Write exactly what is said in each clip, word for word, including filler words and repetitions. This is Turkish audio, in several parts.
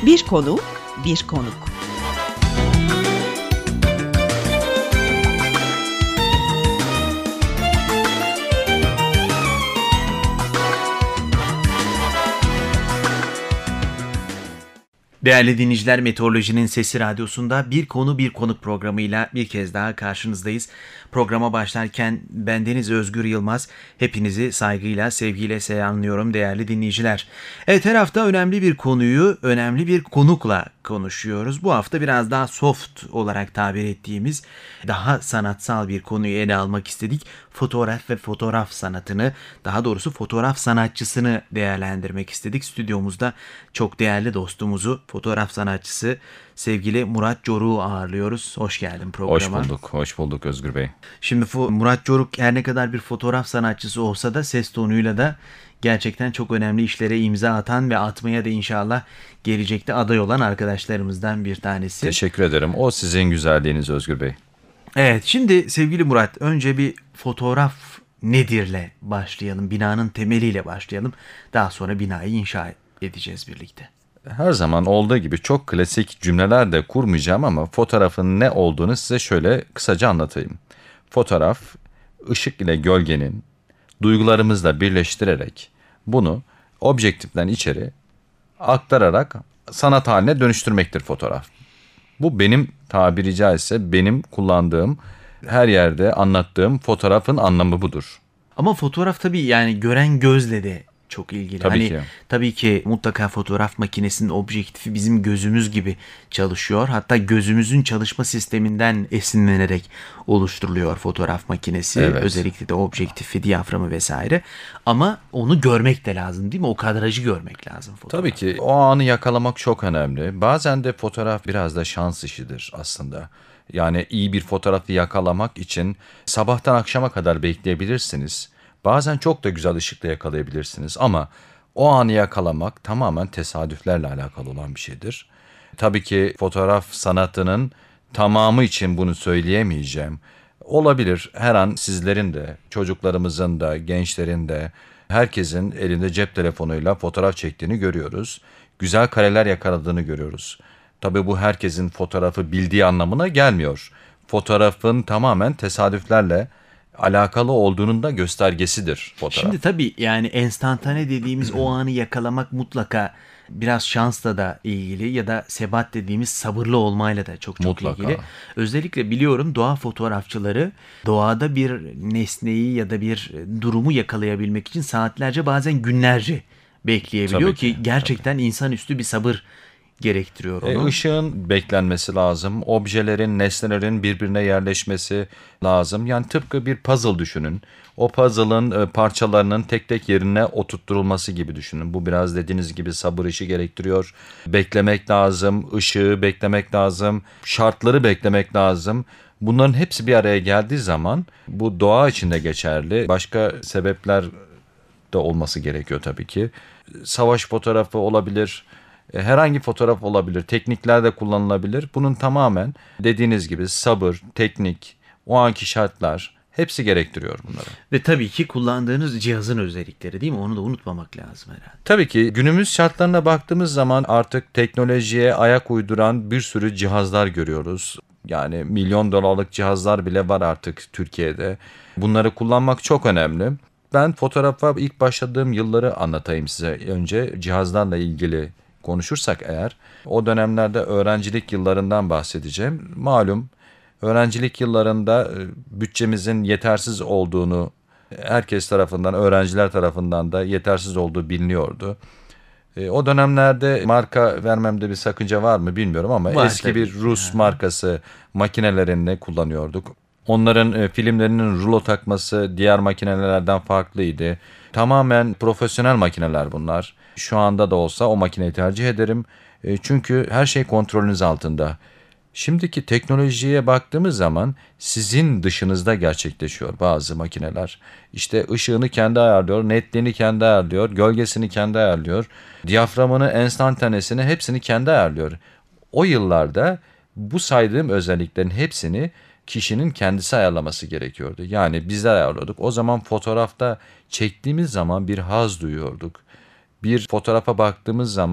Bir konu, bir konuk. Değerli dinleyiciler, Meteorolojinin Sesi Radyosu'nda Bir Konu Bir Konuk programıyla bir kez daha karşınızdayız. Programa başlarken bendeniz Özgür Yılmaz. Hepinizi saygıyla, sevgiyle selamlıyorum değerli dinleyiciler. Evet, her hafta önemli bir konuyu önemli bir konukla konuşuyoruz. Bu hafta biraz daha soft olarak tabir ettiğimiz, daha sanatsal bir konuyu ele almak istedik. Fotoğraf ve fotoğraf sanatını, daha doğrusu fotoğraf sanatçısını değerlendirmek istedik. Stüdyomuzda çok değerli dostumuzu, fotoğraf sanatçısı sevgili Murat Coruk'u ağırlıyoruz. Hoş geldin programa. Hoş bulduk, hoş bulduk Özgür Bey. Şimdi Murat Coruk her ne kadar bir fotoğraf sanatçısı olsa da ses tonuyla da gerçekten çok önemli işlere imza atan ve atmaya da inşallah gelecekte aday olan arkadaşlarımızdan bir tanesi. Teşekkür ederim. O sizin güzelliğiniz Özgür Bey. Evet, şimdi sevgili Murat, önce bir fotoğraf nedirle başlayalım. Binanın temeliyle başlayalım. Daha sonra binayı inşa edeceğiz birlikte. Her zaman olduğu gibi çok klasik cümleler de kurmayacağım ama fotoğrafın ne olduğunu size şöyle kısaca anlatayım. Fotoğraf, ışık ile gölgenin duygularımızla birleştirerek bunu objektiften içeri aktararak sanat haline dönüştürmektir fotoğraf. Bu benim tabiri caizse benim kullandığım, her yerde anlattığım fotoğrafın anlamı budur. Ama fotoğraf tabii yani gören gözle de çok ilgili. Tabii hani, ki. Tabii ki mutlaka fotoğraf makinesinin objektifi bizim gözümüz gibi çalışıyor. Hatta gözümüzün çalışma sisteminden esinlenerek oluşturuluyor fotoğraf makinesi. Evet. Özellikle de objektifi, diyaframı vesaire. Ama onu görmek de lazım değil mi? O kadrajı görmek lazım fotoğraf. Tabii ki o anı yakalamak çok önemli. Bazen de fotoğraf biraz da şans işidir aslında. Yani iyi bir fotoğrafı yakalamak için sabahtan akşama kadar bekleyebilirsiniz. Bazen çok da güzel ışıkla yakalayabilirsiniz ama o anı yakalamak tamamen tesadüflerle alakalı olan bir şeydir. Tabii ki fotoğraf sanatının tamamı için bunu söyleyemeyeceğim. Olabilir, her an sizlerin de, çocuklarımızın da, gençlerin de, herkesin elinde cep telefonuyla fotoğraf çektiğini görüyoruz. Güzel kareler yakaladığını görüyoruz. Tabii bu herkesin fotoğrafı bildiği anlamına gelmiyor. Fotoğrafın tamamen tesadüflerle alakalı olduğunun da göstergesidir fotoğraf. Şimdi tabii yani enstantane dediğimiz o anı yakalamak mutlaka biraz şansla da ilgili ya da sebat dediğimiz sabırlı olmayla da çok çok Mutlaka. ilgili. Özellikle biliyorum doğa fotoğrafçıları doğada bir nesneyi ya da bir durumu yakalayabilmek için saatlerce, bazen günlerce bekleyebiliyor Tabii ki, ki, gerçekten insanüstü bir sabır gerektiriyor onu. E, ışığın beklenmesi lazım. Objelerin, nesnelerin birbirine yerleşmesi lazım. Yani tıpkı bir puzzle düşünün. O puzzle'ın e, parçalarının tek tek yerine oturtturulması gibi düşünün. Bu biraz dediğiniz gibi sabır işi gerektiriyor. Beklemek lazım, ışığı beklemek lazım, şartları beklemek lazım. Bunların hepsi bir araya geldiği zaman bu doğa içinde geçerli. Başka sebepler de olması gerekiyor tabii ki. Savaş fotoğrafı olabilir. Herhangi fotoğraf olabilir, teknikler de kullanılabilir. Bunun tamamen dediğiniz gibi sabır, teknik, o anki şartlar hepsi gerektiriyor bunları. Ve tabii ki kullandığınız cihazın özellikleri değil mi? Onu da unutmamak lazım herhalde. Tabii ki günümüz şartlarına baktığımız zaman artık teknolojiye ayak uyduran bir sürü cihazlar görüyoruz. Yani milyon dolarlık cihazlar bile var artık Türkiye'de. Bunları kullanmak çok önemli. Ben fotoğrafa ilk başladığım yılları anlatayım size. Önce cihazlarla ilgili konuşursak eğer, o dönemlerde öğrencilik yıllarından bahsedeceğim. Malum öğrencilik yıllarında bütçemizin yetersiz olduğunu herkes tarafından, öğrenciler tarafından da yetersiz olduğu biliniyordu. O dönemlerde marka vermemde bir sakınca var mı bilmiyorum ama var, eski bir Rus yani. markası makinelerini kullanıyorduk. Onların filmlerinin rulo takması diğer makinelerden farklıydı. Tamamen profesyonel makineler bunlar. Şu anda da olsa o makineyi tercih ederim. Çünkü her şey kontrolünüz altında. Şimdiki teknolojiye baktığımız zaman sizin dışınızda gerçekleşiyor bazı makineler. İşte ışığını kendi ayarlıyor, netliğini kendi ayarlıyor, gölgesini kendi ayarlıyor, diyaframını, enstantanesini hepsini kendi ayarlıyor. O yıllarda bu saydığım özelliklerin hepsini kişinin kendisi ayarlaması gerekiyordu. Yani bizler ayarlıyorduk. O zaman fotoğrafta çektiğimiz zaman bir haz duyuyorduk. Bir fotoğrafa baktığımız zaman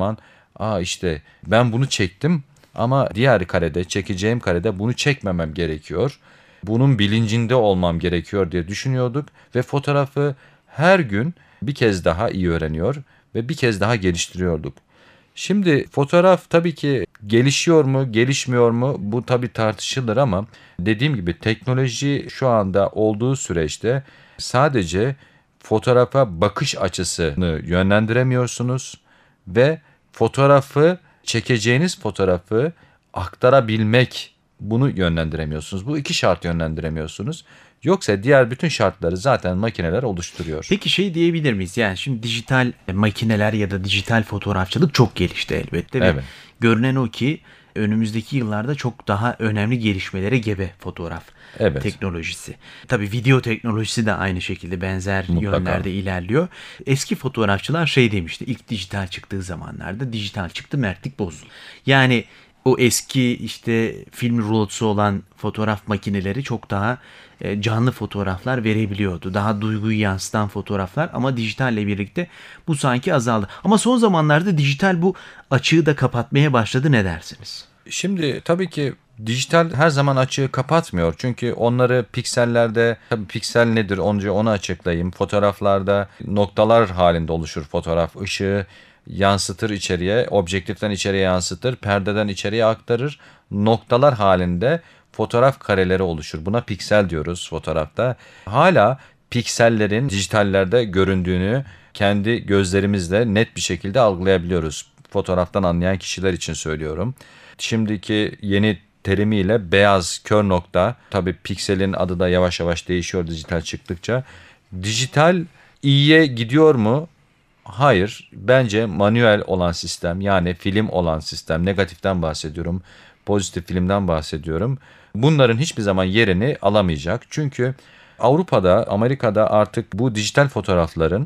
Aa işte ben bunu çektim ama diğer karede, çekeceğim karede bunu çekmemem gerekiyor. Bunun bilincinde olmam gerekiyor diye düşünüyorduk ve fotoğrafı her gün bir kez daha iyi öğreniyor ve bir kez daha geliştiriyorduk. Şimdi fotoğraf tabii ki gelişiyor mu, gelişmiyor mu? Bu tabii tartışılır ama dediğim gibi teknoloji şu anda olduğu süreçte sadece fotoğrafa bakış açısını yönlendiremiyorsunuz ve fotoğrafı, çekeceğiniz fotoğrafı aktarabilmek, bunu yönlendiremiyorsunuz. Bu iki şart yönlendiremiyorsunuz. Yoksa diğer bütün şartları zaten makineler oluşturuyor. Peki şey diyebilir miyiz? Yani şimdi dijital makineler ya da dijital fotoğrafçılık çok gelişti elbette ve Evet. görünen o ki önümüzdeki yıllarda çok daha önemli gelişmelere gebe fotoğraf Evet. teknolojisi. Tabii video teknolojisi de aynı şekilde benzer Mutlaka. yönlerde ilerliyor. Eski fotoğrafçılar şey demişti, ilk dijital çıktığı zamanlarda dijital çıktı, mertlik bozuldu. Yani o eski işte film rulosu olan fotoğraf makineleri çok daha e, canlı fotoğraflar verebiliyordu. Daha duyguyu yansıtan fotoğraflar, ama dijitalle birlikte bu sanki azaldı. Ama son zamanlarda dijital bu açığı da kapatmaya başladı, ne dersiniz? Şimdi tabii ki dijital her zaman açığı kapatmıyor. Çünkü onları piksellerde, tabii piksel nedir onca onu açıklayayım. Fotoğraflarda noktalar halinde oluşur fotoğraf. Işığı yansıtır içeriye, objektiften içeriye yansıtır, perdeden içeriye aktarır. Noktalar halinde fotoğraf kareleri oluşur. Buna piksel diyoruz fotoğrafta. Hala piksellerin dijitallerde göründüğünü kendi gözlerimizle net bir şekilde algılayabiliyoruz. Fotoğraftan anlayan kişiler için söylüyorum. Şimdiki yeni terimiyle beyaz kör nokta, tabii pikselin adı da yavaş yavaş değişiyor dijital çıktıkça. Dijital iyiye gidiyor mu? Hayır. Bence manuel olan sistem, yani film olan sistem, negatiften bahsediyorum, pozitif filmden bahsediyorum. Bunların hiçbir zaman yerini alamayacak. Çünkü Avrupa'da, Amerika'da artık bu dijital fotoğrafların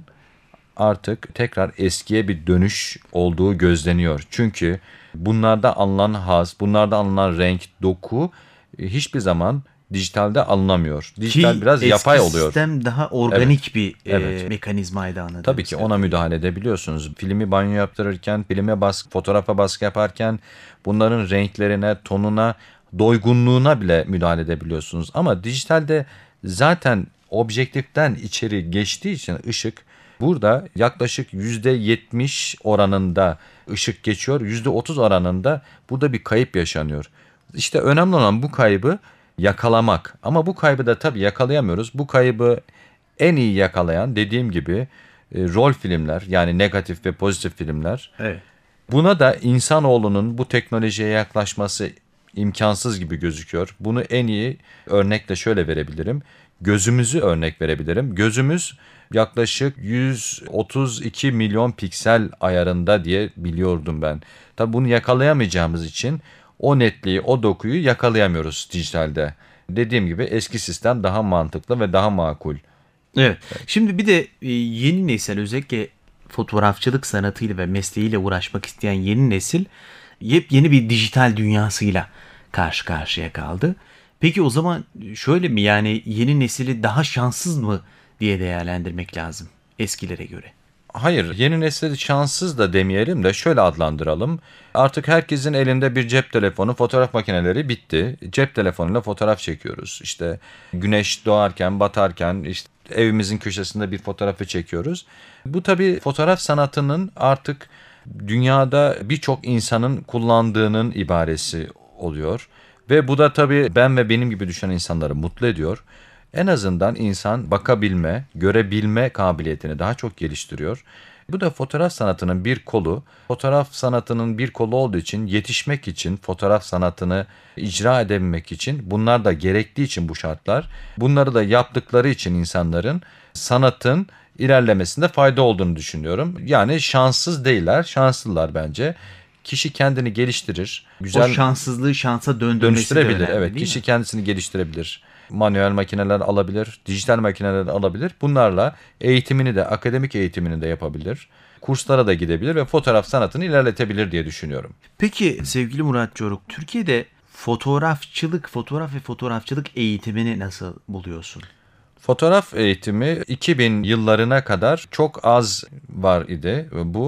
artık tekrar eskiye bir dönüş olduğu gözleniyor. Çünkü bunlarda alınan haz, bunlarda alınan renk, doku hiçbir zaman dijitalde alınamıyor. Dijital Ki biraz yapay eski oluyor. sistem daha organik bir Evet. e, mekanizmaydı anladığım Tabii ki ona müdahale edebiliyorsunuz. Filmi banyo yaptırırken, filme baskı, fotoğrafa baskı yaparken bunların renklerine, tonuna, doygunluğuna bile müdahale edebiliyorsunuz. Ama dijitalde zaten objektiften içeri geçtiği için ışık, burada yaklaşık yüzde yetmiş oranında ışık geçiyor, yüzde otuz oranında burada bir kayıp yaşanıyor. İşte önemli olan bu kaybı yakalamak. Ama bu kaybı da tabii yakalayamıyoruz. Bu kaybı en iyi yakalayan, dediğim gibi, e, rol filmler, yani negatif ve pozitif filmler. Evet. Buna da insanoğlunun bu teknolojiye yaklaşması imkansız gibi gözüküyor. Bunu en iyi örnekle şöyle verebilirim. Gözümüzü örnek verebilirim. Gözümüz yaklaşık yüz otuz iki milyon piksel ayarında diye biliyordum ben. Tabii bunu yakalayamayacağımız için o netliği, o dokuyu yakalayamıyoruz dijitalde. Dediğim gibi eski sistem daha mantıklı ve daha makul. Evet. Şimdi bir de e, yeni nesil, özellikle fotoğrafçılık sanatıyla ve mesleğiyle uğraşmak isteyen yeni nesil yepyeni bir dijital dünyasıyla karşı karşıya kaldı. Peki o zaman şöyle mi, yani yeni nesili daha şanssız mı diye değerlendirmek lazım eskilere göre? Hayır, yeni nesil şanssız da demeyelim de şöyle adlandıralım. Artık herkesin elinde bir cep telefonu, fotoğraf makineleri bitti. Cep telefonuyla fotoğraf çekiyoruz. İşte güneş doğarken, batarken, işte evimizin köşesinde bir fotoğrafı çekiyoruz. Bu tabii fotoğraf sanatının artık dünyada birçok insanın kullandığının ibaresi oluyor. Ve bu da tabii ben ve benim gibi düşünen insanları mutlu ediyor. En azından insan bakabilme, görebilme kabiliyetini daha çok geliştiriyor. Bu da fotoğraf sanatının bir kolu. Fotoğraf sanatının bir kolu olduğu için, yetişmek için, fotoğraf sanatını icra edebilmek için, bunlar da gerektiği için bu şartlar, bunları da yaptıkları için insanların sanatın ilerlemesinde fayda olduğunu düşünüyorum. Yani şanssız değiller, şanslılar bence. Kişi kendini geliştirir. Güzel O şanssızlığı şansa döndürmesi de dönüştürebilir. önemli, Evet, değil kişi mi? kendisini geliştirebilir. Manuel makineler alabilir, dijital makineler alabilir. Bunlarla eğitimini de, akademik eğitimini de yapabilir. Kurslara da gidebilir ve fotoğraf sanatını ilerletebilir diye düşünüyorum. Peki sevgili Murat Çoruk, Türkiye'de fotoğrafçılık, fotoğraf ve fotoğrafçılık eğitimini nasıl buluyorsun? Fotoğraf eğitimi iki bin yıllarına kadar çok az var idi bu.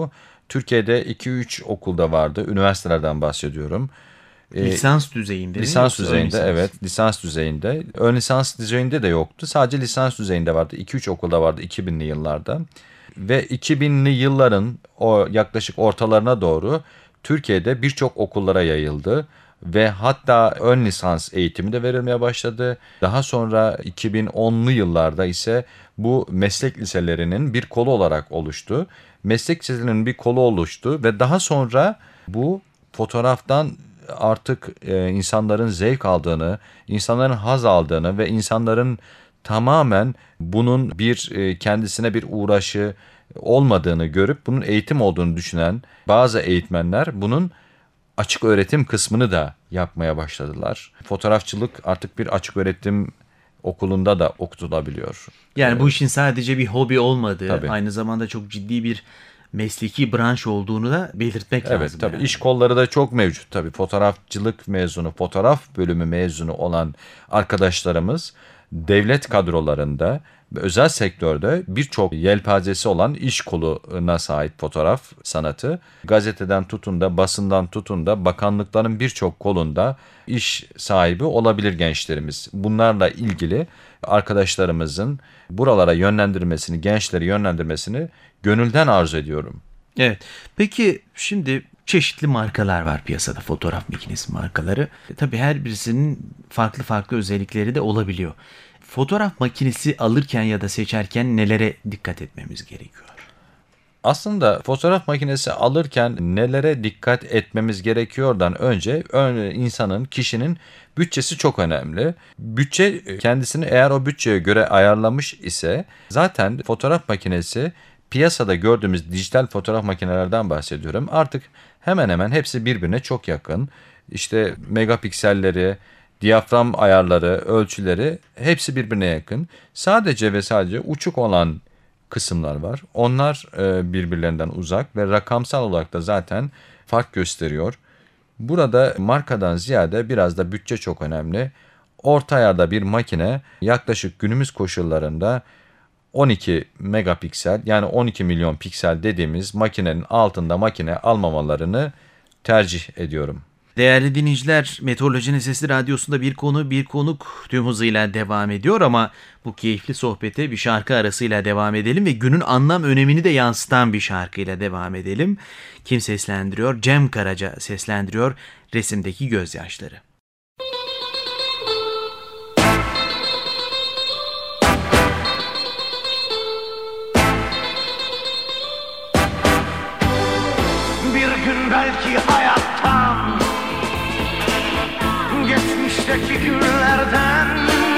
Türkiye'de iki üç okulda vardı. Üniversitelerden bahsediyorum. Lisans düzeyinde. Lisans düzeyinde lisans. Evet lisans düzeyinde. Ön lisans düzeyinde de yoktu. Sadece lisans düzeyinde vardı. iki üç okulda vardı iki binli yıllarda. Ve iki binli yılların o yaklaşık ortalarına doğru Türkiye'de birçok okullara yayıldı. Ve hatta ön lisans eğitimi de verilmeye başladı. Daha sonra iki bin onlu yıllarda ise bu meslek liselerinin bir kolu olarak oluştu. Meslek liselerinin bir kolu oluştu ve daha sonra bu fotoğraftan artık e, insanların zevk aldığını, insanların haz aldığını ve insanların tamamen bunun bir e, kendisine bir uğraşı olmadığını görüp bunun eğitim olduğunu düşünen bazı eğitmenler bunun açık öğretim kısmını da yapmaya başladılar. Fotoğrafçılık artık bir açık öğretim okulunda da okutulabiliyor. Yani evet. Bu işin sadece bir hobi olmadığı, Tabii. aynı zamanda çok ciddi bir mesleki branş olduğunu da belirtmek evet, lazım. Tabii yani. İş kolları da çok mevcut. Tabii fotoğrafçılık mezunu, fotoğraf bölümü mezunu olan arkadaşlarımız devlet kadrolarında ve özel sektörde birçok yelpazesi olan iş koluna sahip fotoğraf sanatı. Gazeteden tutun da, basından tutun da, bakanlıkların birçok kolunda iş sahibi olabilir gençlerimiz. Bunlarla ilgili arkadaşlarımızın buralara yönlendirmesini, gençleri yönlendirmesini gönülden arzu ediyorum. Evet. Peki şimdi çeşitli markalar var piyasada, fotoğraf makinesi markaları. E, tabii her birisinin farklı farklı özellikleri de olabiliyor. Fotoğraf makinesi alırken ya da seçerken nelere dikkat etmemiz gerekiyor? Aslında fotoğraf makinesi alırken nelere dikkat etmemiz gerekiyordan önce insanın, kişinin bütçesi çok önemli. Bütçe kendisini eğer o bütçeye göre ayarlamış ise zaten fotoğraf makinesi piyasada gördüğümüz dijital fotoğraf makinelerden bahsediyorum. Artık hemen hemen hepsi birbirine çok yakın. İşte megapikselleri, diyafram ayarları, ölçüleri hepsi birbirine yakın. Sadece ve sadece uçuk olan kısımlar var. Onlar e, birbirlerinden uzak ve rakamsal olarak da zaten fark gösteriyor. Burada markadan ziyade biraz da bütçe çok önemli. Orta ayarda bir makine yaklaşık günümüz koşullarında on iki megapiksel yani on iki milyon piksel dediğimiz makinenin altında makine almamalarını tercih ediyorum. Değerli dinleyiciler, Meteorolojinin Sesi Radyosu'nda bir konu bir konuk tüm hızıyla devam ediyor ama bu keyifli sohbete bir şarkı arasıyla devam edelim ve günün anlam önemini de yansıtan bir şarkıyla devam edelim. Kim seslendiriyor? Cem Karaca seslendiriyor Resimdeki Gözyaşları. Bir gün belki hayattan, geçmişteki günlerden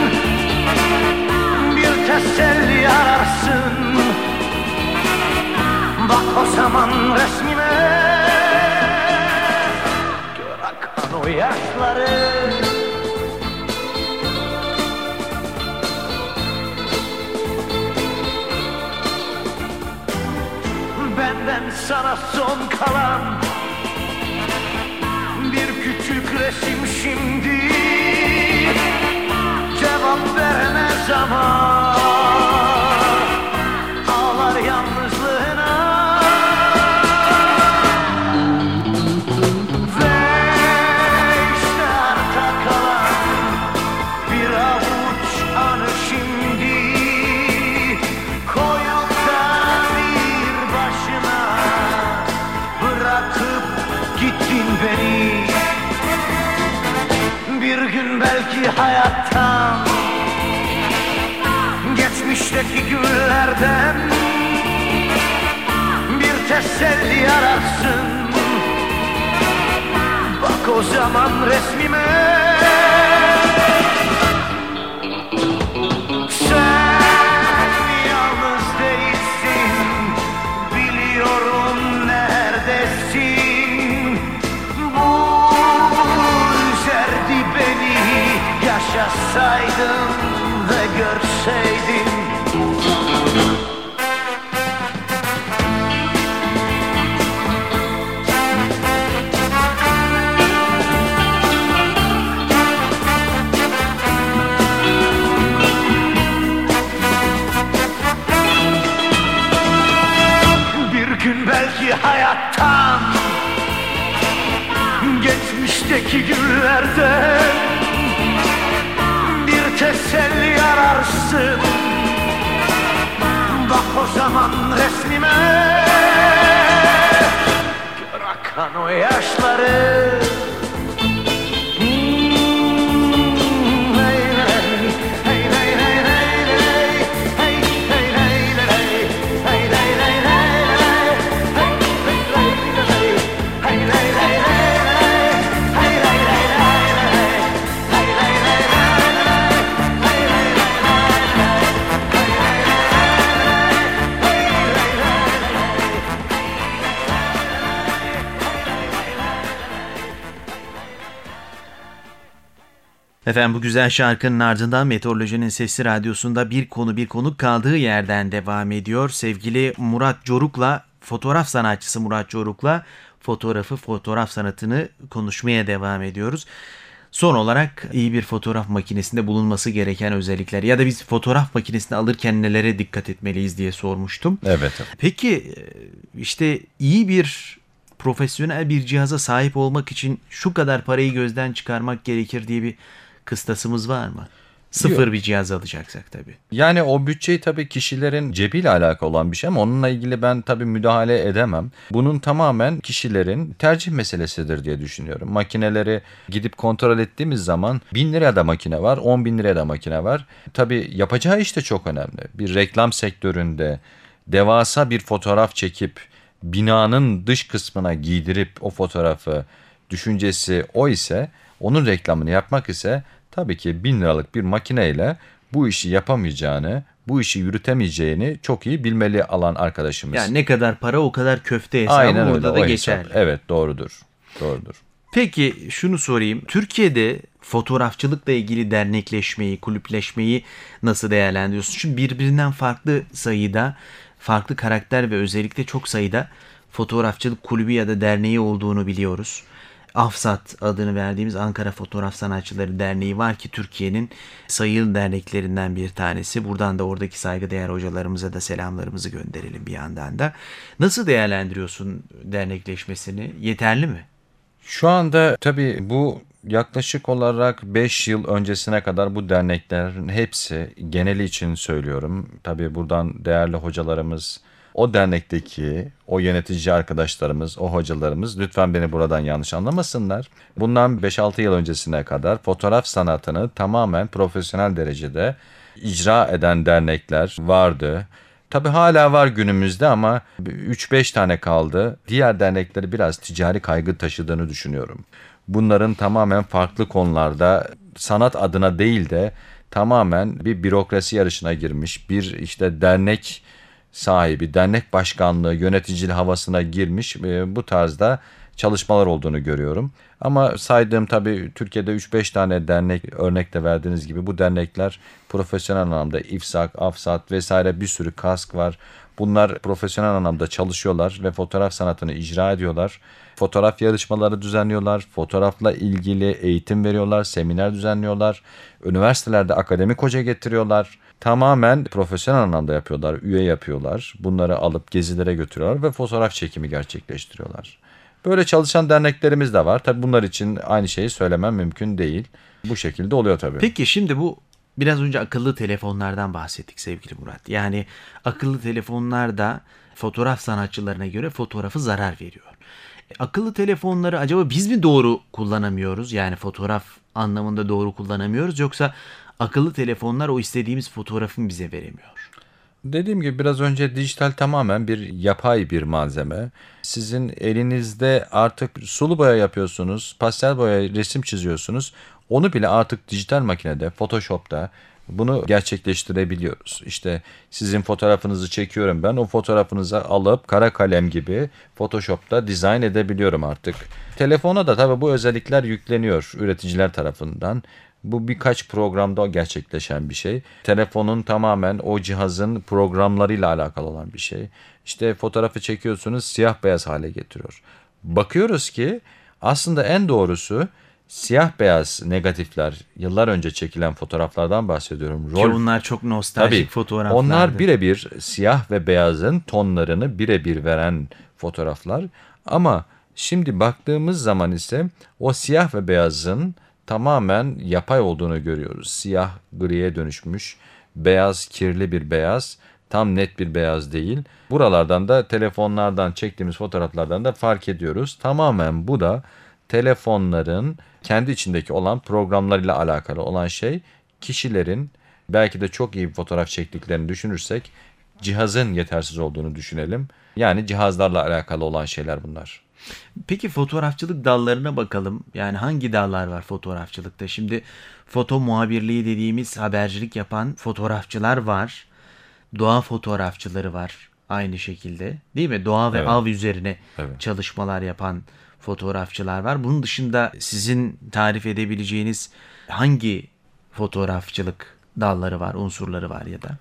bir teselli ararsın. Bak o zaman resmime, gör akan o yaşları. Benden sana son kalan bir küçük resim şimdi, cevap verene zaman ağlar yalnızlığına. Ve işte arta kalan bir avuç anı şimdi, koyup da bir başına bırakıp gittin beni. Bir gün belki hayattan, geçmişteki günlerden bir teselli ararsın. Bak o zaman resmime, sen yalnız değilsin, biliyorum neredesin. Bu üzerdi beni, yaşasaydın ve görseydin. Bir gün belki hayat içimdeki güllerden bir teselli ararsın. Bak o zaman resmime, gör akan o yaşları. Efendim bu güzel şarkının ardından Meteorolojinin Sesi Radyosu'nda bir konu bir konuk kaldığı yerden devam ediyor. Sevgili Murat Coruk'la, fotoğraf sanatçısı Murat Coruk'la fotoğrafı, fotoğraf sanatını konuşmaya devam ediyoruz. Son olarak iyi bir fotoğraf makinesinde bulunması gereken özellikler ya da biz fotoğraf makinesini alırken nelere dikkat etmeliyiz diye sormuştum. Evet. Peki işte iyi bir profesyonel bir cihaza sahip olmak için şu kadar parayı gözden çıkarmak gerekir diye bir kıstasımız var mı? Sıfır Yok. Bir cihaz alacaksak tabii. Yani o bütçeyi tabii kişilerin cebiyle alakalı olan bir şey ama onunla ilgili ben tabii müdahale edemem. Bunun tamamen kişilerin tercih meselesidir diye düşünüyorum. Makineleri gidip kontrol ettiğimiz zaman bin liraya da makine var, on bin liraya da makine var. Tabii yapacağı iş de çok önemli. Bir reklam sektöründe devasa bir fotoğraf çekip binanın dış kısmına giydirip o fotoğrafı, düşüncesi o ise, onun reklamını yapmak ise tabii ki bin liralık bir makineyle bu işi yapamayacağını, bu işi yürütemeyeceğini çok iyi bilmeli alan arkadaşımız. Yani ne kadar para o kadar köfte hesabı Aynen öyle, burada da o geçerli. hesap. Evet, doğrudur. Doğrudur. Peki şunu sorayım. Türkiye'de fotoğrafçılıkla ilgili dernekleşmeyi, kulüpleşmeyi nasıl değerlendiriyorsun? Çünkü birbirinden farklı sayıda, farklı karakter ve özellikle çok sayıda fotoğrafçılık kulübü ya da derneği olduğunu biliyoruz. AFSAT adını verdiğimiz Ankara Fotoğraf Sanatçıları Derneği var ki Türkiye'nin sayılı derneklerinden bir tanesi. Buradan da oradaki saygıdeğer hocalarımıza da selamlarımızı gönderelim bir yandan da. Nasıl değerlendiriyorsun dernekleşmesini? Yeterli mi? Şu anda tabii bu yaklaşık olarak beş yıl öncesine kadar bu derneklerin hepsi, geneli için söylüyorum. Tabii buradan değerli hocalarımız, o dernekteki o yönetici arkadaşlarımız, o hocalarımız lütfen beni buradan yanlış anlamasınlar. Bundan beş altı yıl öncesine kadar fotoğraf sanatını tamamen profesyonel derecede icra eden dernekler vardı. Tabii hala var günümüzde ama üç beş tane kaldı. Diğer dernekleri biraz ticari kaygı taşıdığını düşünüyorum. Bunların tamamen farklı konularda sanat adına değil de tamamen bir bürokrasi yarışına girmiş, bir işte dernek sahibi, dernek başkanlığı, yöneticili havasına girmiş bu tarzda çalışmalar olduğunu görüyorum. Ama saydığım tabii Türkiye'de üç beş tane dernek, örnekte verdiğiniz gibi bu dernekler profesyonel anlamda İFSAK, AFSAT vesaire bir sürü kask var. Bunlar profesyonel anlamda çalışıyorlar ve fotoğraf sanatını icra ediyorlar. Fotoğraf yarışmaları düzenliyorlar, fotoğrafla ilgili eğitim veriyorlar, seminer düzenliyorlar. Üniversitelerde akademik hoca getiriyorlar. Tamamen profesyonel anlamda yapıyorlar, üye yapıyorlar. Bunları alıp gezilere götürüyorlar ve fotoğraf çekimi gerçekleştiriyorlar. Böyle çalışan derneklerimiz de var. Tabii bunlar için aynı şeyi söylemem mümkün değil. Bu şekilde oluyor tabii. Peki şimdi bu biraz önce akıllı telefonlardan bahsettik sevgili Murat. Yani akıllı telefonlar da fotoğraf sanatçılarına göre fotoğrafı zarar veriyor. E, akıllı telefonları acaba biz mi doğru kullanamıyoruz? Yani fotoğraf anlamında doğru kullanamıyoruz yoksa akıllı telefonlar o istediğimiz fotoğrafı mı bize veremiyor? Dediğim gibi biraz önce dijital tamamen bir yapay bir malzeme. Sizin elinizde artık sulu boya yapıyorsunuz, pastel boya resim çiziyorsunuz. Onu bile artık dijital makinede, Photoshop'ta bunu gerçekleştirebiliyoruz. İşte sizin fotoğrafınızı çekiyorum ben, o fotoğrafınızı alıp kara kalem gibi Photoshop'ta dizayn edebiliyorum artık. Telefona da tabii bu özellikler yükleniyor üreticiler tarafından. Bu birkaç programda gerçekleşen bir şey. Telefonun tamamen o cihazın programlarıyla alakalı olan bir şey. İşte fotoğrafı çekiyorsunuz, siyah beyaz hale getiriyor. Bakıyoruz ki aslında en doğrusu siyah beyaz negatifler, yıllar önce çekilen fotoğraflardan bahsediyorum. Rol, Ki bunlar çok nostaljik tabii, fotoğraflardı. Onlar birebir siyah ve beyazın tonlarını birebir veren fotoğraflar. Ama Şimdi baktığımız zaman ise o siyah ve beyazın tamamen yapay olduğunu görüyoruz. Siyah griye dönüşmüş, beyaz kirli bir beyaz, tam net bir beyaz değil. Buralardan da telefonlardan çektiğimiz fotoğraflardan da fark ediyoruz. Tamamen bu da telefonların kendi içindeki olan programlarıyla alakalı olan şey. Kişilerin belki de çok iyi bir fotoğraf çektiklerini düşünürsek cihazın yetersiz olduğunu düşünelim. Yani cihazlarla alakalı olan şeyler bunlar. Peki fotoğrafçılık dallarına bakalım. Yani hangi dallar var fotoğrafçılıkta? Şimdi foto muhabirliği dediğimiz habercilik yapan fotoğrafçılar var. Doğa fotoğrafçıları var aynı şekilde, değil mi? Doğa ve Evet. av üzerine Evet. çalışmalar yapan fotoğrafçılar var. Bunun dışında sizin tarif edebileceğiniz hangi fotoğrafçılık dalları var, unsurları var ya da?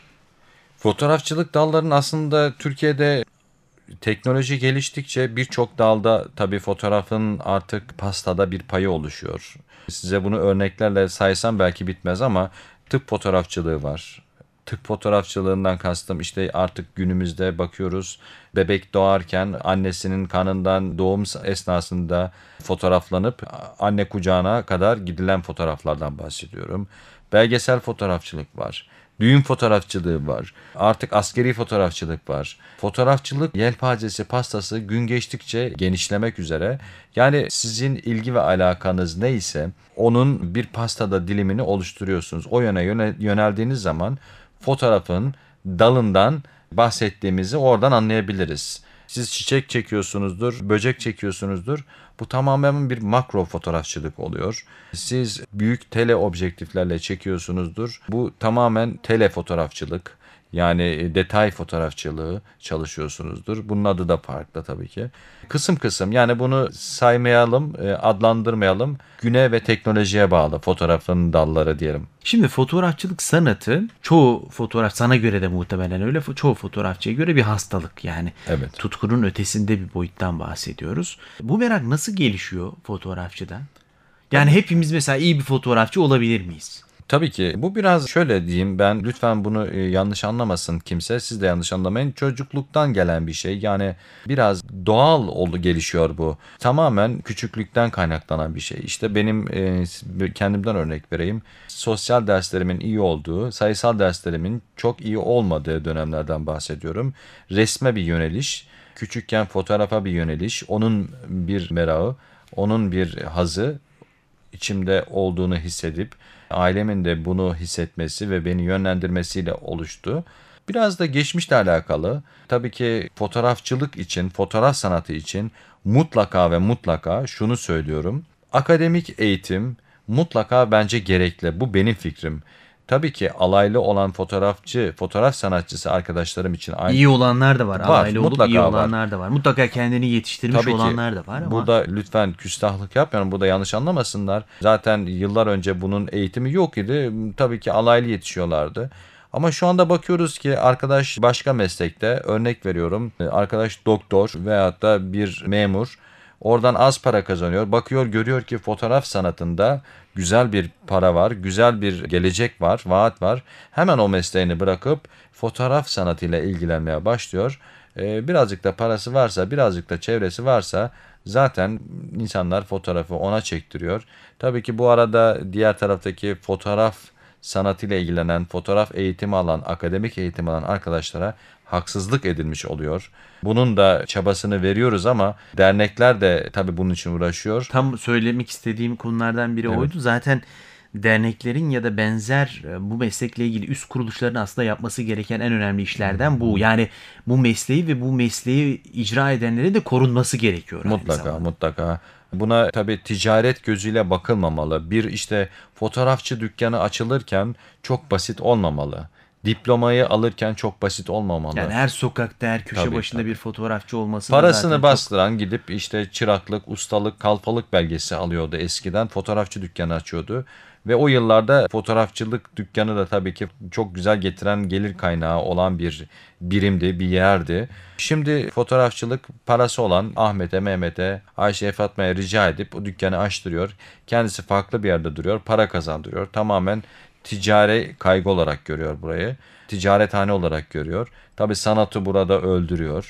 Fotoğrafçılık dallarının aslında Türkiye'de teknoloji geliştikçe birçok dalda tabii fotoğrafın artık pastada bir payı oluşuyor. Size bunu örneklerle saysam belki bitmez ama tıp fotoğrafçılığı var. Tıp fotoğrafçılığından kastım işte artık günümüzde bakıyoruz bebek doğarken annesinin kanından doğum esnasında fotoğraflanıp anne kucağına kadar gidilen fotoğraflardan bahsediyorum. Belgesel fotoğrafçılık var. Düğün fotoğrafçılığı var. Artık askeri fotoğrafçılık var. Fotoğrafçılık yelpazesi, pastası gün geçtikçe genişlemek üzere. Yani sizin ilgi ve alakanız neyse onun bir pastada dilimini oluşturuyorsunuz. O yöne yöne yöneldiğiniz zaman fotoğrafın dalından bahsettiğimizi oradan anlayabiliriz. Siz çiçek çekiyorsunuzdur, böcek çekiyorsunuzdur. Bu tamamen bir makro fotoğrafçılık oluyor. Siz büyük tele objektiflerle çekiyorsunuzdur. Bu tamamen tele fotoğrafçılık. Yani detay fotoğrafçılığı çalışıyorsunuzdur. Bunun adı da farklı tabii ki. Kısım kısım yani bunu saymayalım, adlandırmayalım. Güne ve teknolojiye bağlı fotoğrafın dalları diyelim. Şimdi fotoğrafçılık sanatı çoğu fotoğraf, sana göre de muhtemelen öyle, çoğu fotoğrafçıya göre bir hastalık. Yani Evet. tutkunun ötesinde bir boyuttan bahsediyoruz. Bu merak nasıl gelişiyor fotoğrafçıdan? Yani hepimiz mesela iyi bir fotoğrafçı olabilir miyiz? Tabii ki bu biraz şöyle diyeyim ben lütfen bunu e, yanlış anlamasın kimse siz de yanlış anlamayın çocukluktan gelen bir şey yani biraz doğal oldu gelişiyor bu tamamen küçüklükten kaynaklanan bir şey işte benim e, kendimden örnek vereyim sosyal derslerimin iyi olduğu sayısal derslerimin çok iyi olmadığı dönemlerden bahsediyorum resme bir yöneliş küçükken fotoğrafa bir yöneliş onun bir merağı onun bir hazı içimde olduğunu hissedip ailemin de bunu hissetmesi ve beni yönlendirmesiyle oluştu. Biraz da geçmişle alakalı. Tabii ki fotoğrafçılık için, fotoğraf sanatı için mutlaka ve mutlaka şunu söylüyorum. Akademik eğitim mutlaka bence gerekli. Bu benim fikrim. Tabii ki alaylı olan fotoğrafçı, fotoğraf sanatçısı arkadaşlarım için aynı. İyi olanlar da var. Var, Alaylı olup mutlaka iyi var. olanlar da var. Mutlaka kendini yetiştirmiş Tabii ki. olanlar da var ama. Burada lütfen küstahlık yapmayalım. Burada yanlış anlamasınlar. Zaten yıllar önce bunun eğitimi yok idi. Tabii ki alaylı yetişiyorlardı. Ama şu anda bakıyoruz ki arkadaş başka meslekte örnek veriyorum. Arkadaş doktor veyahut da bir memur. Oradan az para kazanıyor. Bakıyor görüyor ki fotoğraf sanatında güzel bir para var. Güzel bir gelecek var. Vaat var. Hemen o mesleğini bırakıp fotoğraf sanatıyla ilgilenmeye başlıyor. Ee, birazcık da parası varsa birazcık da çevresi varsa zaten insanlar fotoğrafı ona çektiriyor. Tabii ki bu arada diğer taraftaki fotoğraf sanatıyla ilgilenen, fotoğraf eğitimi alan, akademik eğitim alan arkadaşlara haksızlık edilmiş oluyor. Bunun da çabasını veriyoruz ama dernekler de tabii bunun için uğraşıyor. Tam söylemek istediğim konulardan biri Evet. oydu. Zaten derneklerin ya da benzer bu meslekle ilgili üst kuruluşların aslında yapması gereken en önemli işlerden bu. Yani bu mesleği ve bu mesleği icra edenlerin de korunması gerekiyor. aynı Mutlaka zamanda. mutlaka. Buna tabii ticaret gözüyle bakılmamalı. Bir işte fotoğrafçı dükkanı açılırken çok basit olmamalı. Diplomayı alırken çok basit olmamalı. Yani her sokakta, her köşe Tabii, başında tabii. bir fotoğrafçı olması da Parasını zaten bastıran gidip işte çıraklık, ustalık, kalfalık belgesi alıyordu eskiden. Fotoğrafçı dükkanı açıyordu. Ve o yıllarda fotoğrafçılık dükkanı da tabii ki çok güzel getiren gelir kaynağı olan bir birimdi, bir yerdi. Şimdi fotoğrafçılık parası olan Ahmet'e, Mehmet'e, Ayşe'ye, Fatma'ya rica edip o dükkanı açtırıyor. Kendisi farklı bir yerde duruyor, para kazandırıyor. Tamamen ticari kaygı olarak görüyor burayı. Ticarethane olarak görüyor. Tabii sanatı burada öldürüyor.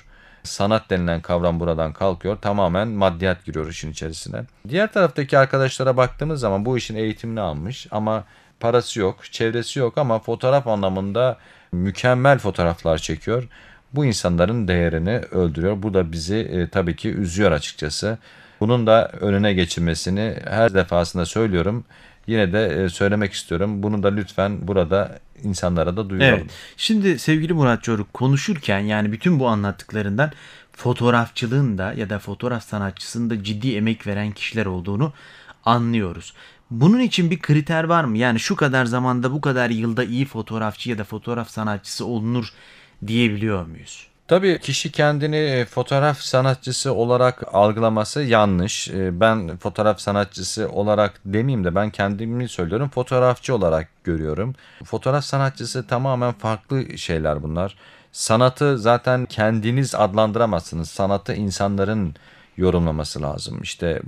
Sanat denilen kavram buradan kalkıyor. Tamamen maddiyat giriyor işin içerisine. Diğer taraftaki arkadaşlara baktığımız zaman bu işin eğitimini almış ama parası yok, çevresi yok ama fotoğraf anlamında mükemmel fotoğraflar çekiyor. Bu insanların değerini öldürüyor. Bu da bizi e, tabii ki üzüyor açıkçası. Bunun da önüne geçilmesini her defasında söylüyorum. Yine de e, söylemek istiyorum. Bunu da lütfen burada insanlara da duyuralım. Evet. Şimdi sevgili Murat Çoruk, konuşurken yani bütün bu anlattıklarından fotoğrafçılığın da ya da fotoğraf sanatçısının da ciddi emek veren kişiler olduğunu anlıyoruz. Bunun için bir kriter var mı? Yani şu kadar zamanda bu kadar yılda iyi fotoğrafçı ya da fotoğraf sanatçısı olunur diyebiliyor muyuz? Tabii kişi kendini fotoğraf sanatçısı olarak algılaması yanlış. Ben fotoğraf sanatçısı olarak demeyeyim de ben kendimi söylüyorum. Fotoğrafçı olarak görüyorum. Fotoğraf sanatçısı tamamen farklı şeyler bunlar. Sanatı zaten kendiniz adlandıramazsınız. Sanatı insanların yorumlaması lazım. İşte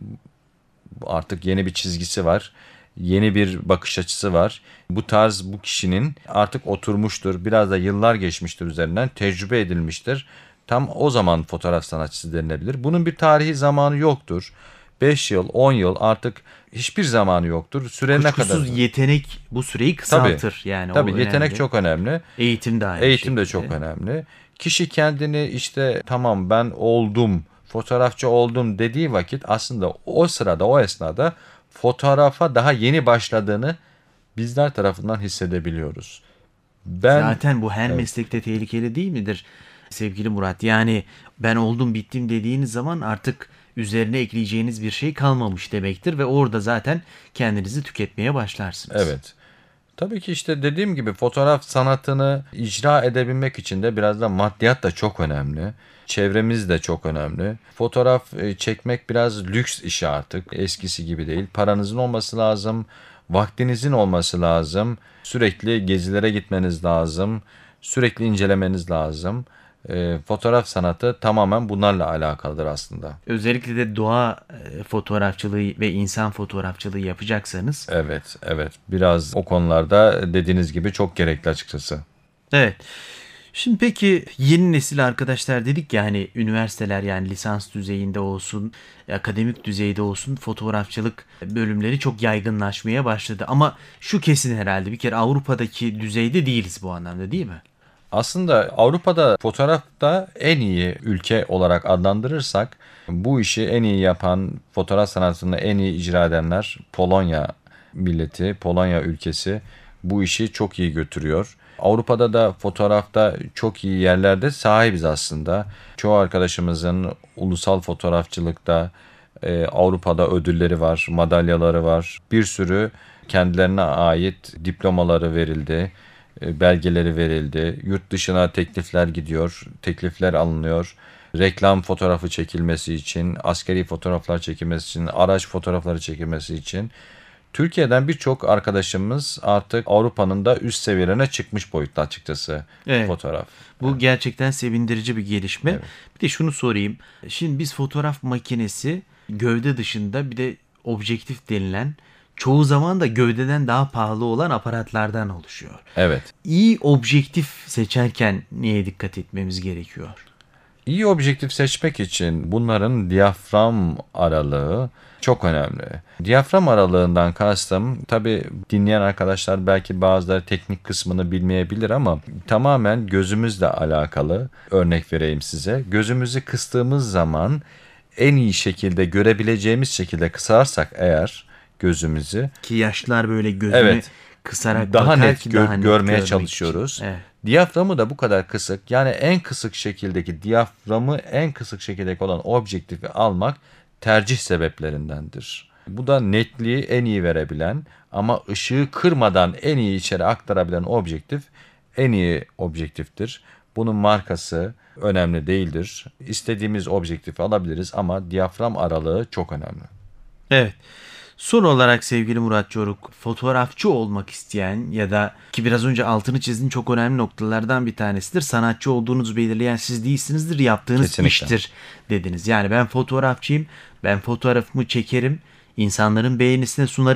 artık yeni bir çizgisi var. Yeni bir bakış açısı var. Bu tarz bu kişinin artık oturmuştur. Biraz da yıllar geçmiştir üzerinden. Tecrübe edilmiştir. Tam o zaman fotoğraf sanatçısı denilebilir. Bunun bir tarihi zamanı yoktur. beş yıl, on yıl artık hiçbir zamanı yoktur. Süre ne kadar? Kuşkusuz yetenek bu süreyi kısaltır. Tabii, yani tabii o yetenek önemli. çok önemli. Eğitim de aynı Eğitim de şekilde. çok önemli. Kişi kendini işte tamam ben oldum, fotoğrafçı oldum dediği vakit aslında o sırada, o esnada fotoğrafa daha yeni başladığını bizler tarafından hissedebiliyoruz. Ben Zaten bu her Evet. meslekte tehlikeli değil midir sevgili Murat? Yani ben oldum bittim dediğiniz zaman artık üzerine ekleyeceğiniz bir şey kalmamış demektir ve orada zaten kendinizi tüketmeye başlarsınız. Evet. Tabii ki işte dediğim gibi fotoğraf sanatını icra edebilmek için de biraz da maddiyat da çok önemli. Çevremiz de çok önemli. Fotoğraf e, çekmek biraz lüks işi artık. Eskisi gibi değil. Paranızın olması lazım. Vaktinizin olması lazım. Sürekli gezilere gitmeniz lazım. Sürekli incelemeniz lazım. E, fotoğraf sanatı tamamen bunlarla alakalıdır aslında. Özellikle de doğa e, fotoğrafçılığı ve insan fotoğrafçılığı yapacaksanız. Evet, evet. Biraz o konularda dediğiniz gibi çok gerekli açıkçası. Evet. Şimdi peki yeni nesil arkadaşlar dedik ya hani üniversiteler yani lisans düzeyinde olsun, akademik düzeyde olsun fotoğrafçılık bölümleri çok yaygınlaşmaya başladı. Ama şu kesin herhalde bir kere Avrupa'daki düzeyde değiliz bu anlamda değil mi? Aslında Avrupa'da fotoğrafta en iyi ülke olarak adlandırırsak bu işi en iyi yapan, fotoğraf sanatını en iyi icra edenler Polonya milleti, Polonya ülkesi bu işi çok iyi götürüyor. Avrupa'da da fotoğrafta çok iyi yerlerde sahibiz aslında. Çoğu arkadaşımızın ulusal fotoğrafçılıkta e, Avrupa'da ödülleri var, madalyaları var. Bir sürü kendilerine ait diplomaları verildi, e, belgeleri verildi. Yurt dışına teklifler gidiyor, teklifler alınıyor. Reklam fotoğrafı çekilmesi için, askeri fotoğraflar çekilmesi için, araç fotoğrafları çekilmesi için. Türkiye'den birçok arkadaşımız artık Avrupa'nın da üst seviyelerine çıkmış boyutta açıkçası Evet. fotoğraf. Bu gerçekten sevindirici bir gelişme. Evet. Bir de şunu sorayım. Şimdi biz fotoğraf makinesi gövde dışında bir de objektif denilen çoğu zaman da gövdeden daha pahalı olan aparatlardan oluşuyor. Evet. İyi objektif seçerken neye dikkat etmemiz gerekiyor? İyi objektif seçmek için bunların diyafram aralığı çok önemli. Diyafram aralığından kastım tabii dinleyen arkadaşlar belki bazıları teknik kısmını bilmeyebilir ama tamamen gözümüzle alakalı. Örnek vereyim size. Gözümüzü kıstığımız zaman en iyi şekilde görebileceğimiz şekilde kısarsak eğer gözümüzü Ki yaşlılar böyle gözünü Evet. kısarak daha bakar net ki gör- daha net görmeye görmek çalışıyoruz. için. Evet. Diyaframı da bu kadar kısık yani en kısık şekildeki diyaframı en kısık şekildeki olan objektifi almak tercih sebeplerindendir. Bu da netliği en iyi verebilen ama ışığı kırmadan en iyi içeri aktarabilen objektif en iyi objektiftir. Bunun markası önemli değildir. İstediğimiz objektifi alabiliriz ama diyafram aralığı çok önemli. Evet. Son olarak sevgili Murat Çoruk, fotoğrafçı olmak isteyen ya da ki biraz önce altını çizdiğin çok önemli noktalardan bir tanesidir. Sanatçı olduğunuzu belirleyen siz değilsinizdir, yaptığınız Kesinlikle. iştir dediniz. Yani ben fotoğrafçıyım, ben fotoğrafımı çekerim, insanların beğenisine sunarım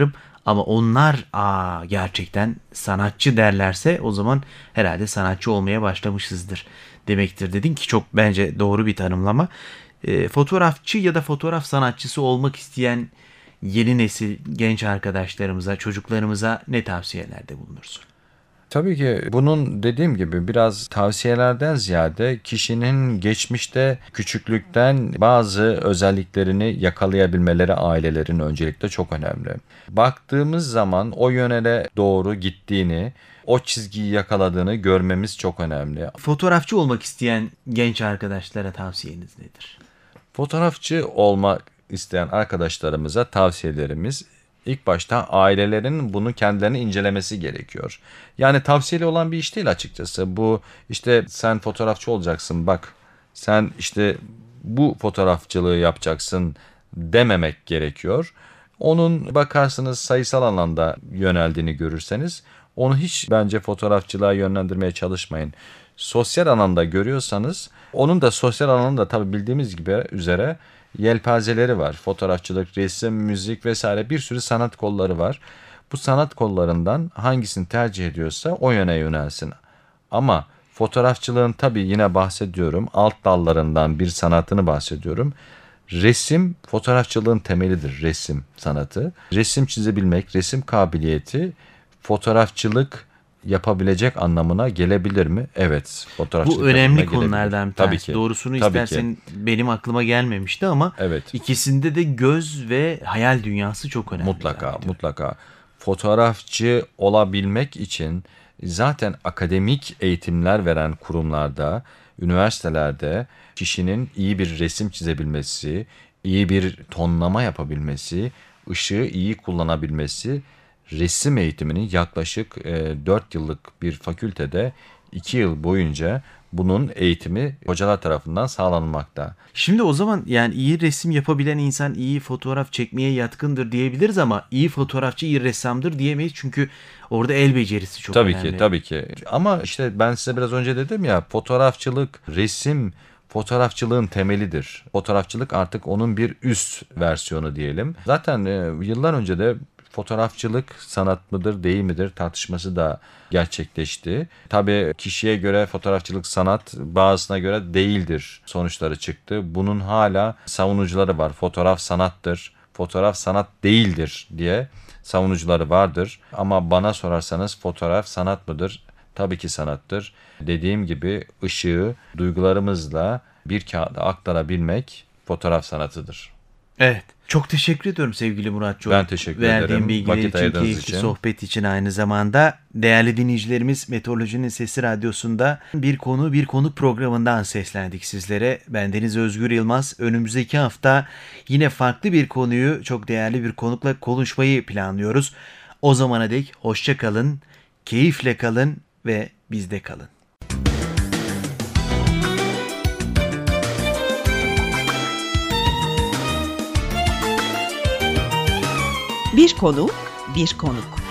Ama onlar aa gerçekten sanatçı derlerse o zaman herhalde sanatçı olmaya başlamışızdır demektir dedin ki çok bence doğru bir tanımlama. E, fotoğrafçı ya da fotoğraf sanatçısı olmak isteyen yeni nesil genç arkadaşlarımıza, çocuklarımıza ne tavsiyelerde bulunursun? Tabii ki bunun dediğim gibi biraz tavsiyelerden ziyade kişinin geçmişte küçüklükten bazı özelliklerini yakalayabilmeleri ailelerin öncelikle çok önemli. Baktığımız zaman o yöne doğru gittiğini, o çizgiyi yakaladığını görmemiz çok önemli. Fotoğrafçı olmak isteyen genç arkadaşlara tavsiyeniz nedir? Fotoğrafçı olmak isteyen arkadaşlarımıza tavsiyelerimiz ilk başta ailelerin bunu kendilerini incelemesi gerekiyor. Yani tavsiyeli olan bir iş değil açıkçası. Bu işte sen fotoğrafçı olacaksın bak sen işte bu fotoğrafçılığı yapacaksın dememek gerekiyor. Onun bakarsınız sayısal alanda yöneldiğini görürseniz onu hiç bence fotoğrafçılığa yönlendirmeye çalışmayın. Sosyal alanda görüyorsanız onun da sosyal alanda tabii bildiğimiz gibi üzere yelpazeleri var. Fotoğrafçılık, resim, müzik vesaire bir sürü sanat kolları var. Bu sanat kollarından hangisini tercih ediyorsa o yöne yönelsin. Ama fotoğrafçılığın tabii yine bahsediyorum alt dallarından bir sanatını bahsediyorum. Resim fotoğrafçılığın temelidir, resim sanatı. Resim çizebilmek, resim kabiliyeti fotoğrafçılık yapabilecek anlamına gelebilir mi? Evet. Bu önemli konulardan bir tanesi. Tabii ki. Doğrusunu Tabii istersen ki. benim aklıma gelmemişti ama Evet. ikisinde de göz ve hayal dünyası çok önemli. Mutlaka, yani. mutlaka. Fotoğrafçı olabilmek için zaten akademik eğitimler veren kurumlarda, üniversitelerde kişinin iyi bir resim çizebilmesi, iyi bir tonlama yapabilmesi, ışığı iyi kullanabilmesi, resim eğitimini yaklaşık e, dört yıllık bir fakültede iki yıl boyunca bunun eğitimi hocalar tarafından sağlanmakta. Şimdi o zaman yani iyi resim yapabilen insan iyi fotoğraf çekmeye yatkındır diyebiliriz ama iyi fotoğrafçı iyi ressamdır diyemeyiz çünkü orada el becerisi çok tabii önemli. Tabii ki, tabii ki. Ama işte ben size biraz önce dedim ya fotoğrafçılık, resim fotoğrafçılığın temelidir. Fotoğrafçılık artık onun bir üst versiyonu diyelim. Zaten e, yıllar önce de fotoğrafçılık sanat mıdır değil midir tartışması da gerçekleşti. Tabii kişiye göre fotoğrafçılık sanat, bazısına göre değildir sonuçları çıktı. Bunun hala savunucuları var. Fotoğraf sanattır, fotoğraf sanat değildir diye savunucuları vardır. Ama bana sorarsanız fotoğraf sanat mıdır? Tabii ki sanattır. Dediğim gibi ışığı duygularımızla bir kağıda aktarabilmek fotoğraf sanatıdır. Evet. Çok teşekkür ediyorum sevgili Muratçı. Ben teşekkür Verdiğim ederim. bilgiler Vakit için, ayırdığınız keyifli için. sohbet için aynı zamanda. Değerli dinleyicilerimiz, Meteorolojinin Sesi Radyosu'nda Bir Konu Bir Konuk programından seslendik sizlere. Bendeniz Özgür Yılmaz. Önümüzdeki hafta yine farklı bir konuyu, çok değerli bir konukla konuşmayı planlıyoruz. O zamana dek hoşça kalın, keyifle kalın ve bizde kalın. Bir konu, bir konuk.